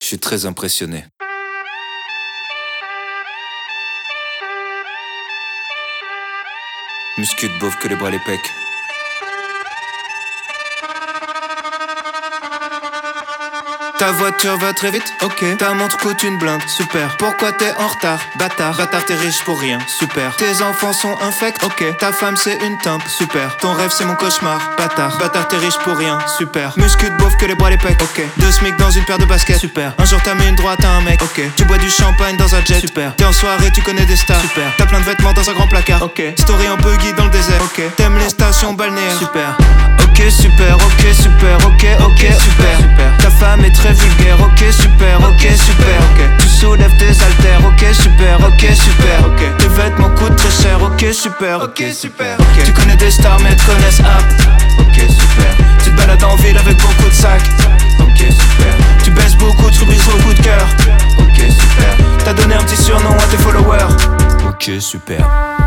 Je suis très impressionné. Muscu de beauf que les bras les pecs. Ta voiture va très vite, ok. Ta montre coûte une blinde, super. Pourquoi t'es en retard, bâtard? Bâtard, t'es riche pour rien, super. Tes enfants sont infects, ok. Ta femme c'est une timpe, super. Ton rêve c'est mon cauchemar, bâtard. Bâtard, t'es riche pour rien, super. Muscu de beauf que les bras les pecs, ok. 2 SMIC dans une paire de baskets, super. Un jour t'as mis une droite à un mec, ok. Tu bois du champagne dans un jet, super. T'es en soirée, tu connais des stars, super. T'as plein de vêtements dans un grand placard, ok. Story en buggy dans le désert, ok. T'aimes les stations balnéaires, super. Ok super, ok super, ok ok super. Ta femme est très vulgaire, ok super, ok super, ok. Tu soulèves tes haltères, ok super, ok super, ok. Tes vêtements coûtent très cher, ok super, ok super, ok. Tu connais des stars mais elles te connaissent ok super. Tu te balades en ville avec beaucoup de sacs, ok super. Tu baisses beaucoup, tu brises beaucoup de cœur, ok super. T'as donné un petit surnom à tes followers, ok super.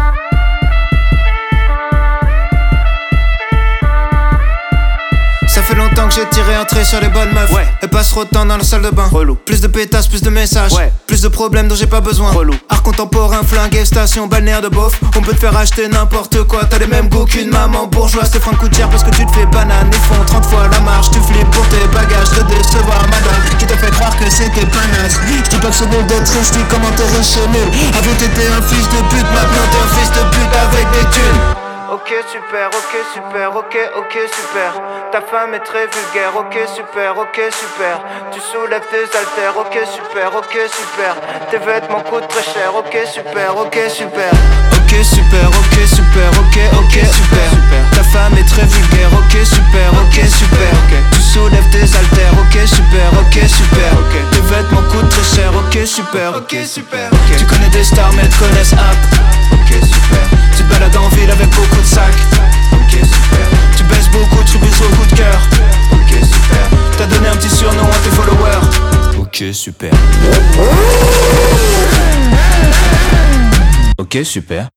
Ça fait longtemps que j'ai tiré un trait sur les bonnes meufs, ouais. Elles passent trop de temps dans la salle de bain, relou. Plus de pétasses, plus de messages, ouais. Plus de problèmes dont j'ai pas besoin, relou. Art contemporain, flingué, station balnéaire de beauf. On peut te faire acheter n'importe quoi, t'as les mêmes goûts qu'une maman bourgeoise. Tes freins coûtent cher parce que tu te fais banane. Ils font 30 fois la marche, tu flippes pour tes bagages. De décevoir madame qui te fait croire que c'était pas naze. J'dis pas que c'est nul d'être riche, dis comment t'es riche et nul. Avant t'étais un fils de pute, maintenant t'es un fils de pute avec des thunes. Ok super, ok super, ok ok super. Ta femme est très vulgaire, ok super, ok super. Tu soulèves tes haltères, ok super, ok super. Tes vêtements coûtent très cher, ok super, ok super. Ok super, ok super, ok ok super. Ta femme est très vulgaire, ok super, ok super, ok. Tu soulèves tes haltères, ok super, ok super, ok. Tes vêtements coûtent très cher, ok super, ok super, ok. Tu connais des stars mais elles te connaissent ok super. Tu te balades en ville avec beaucoup de sacs, ok super. Tu baisses beaucoup, tu brises beaucoup de cœur, ok super. T'as donné un petit surnom à tes followers, ok super. Ok super.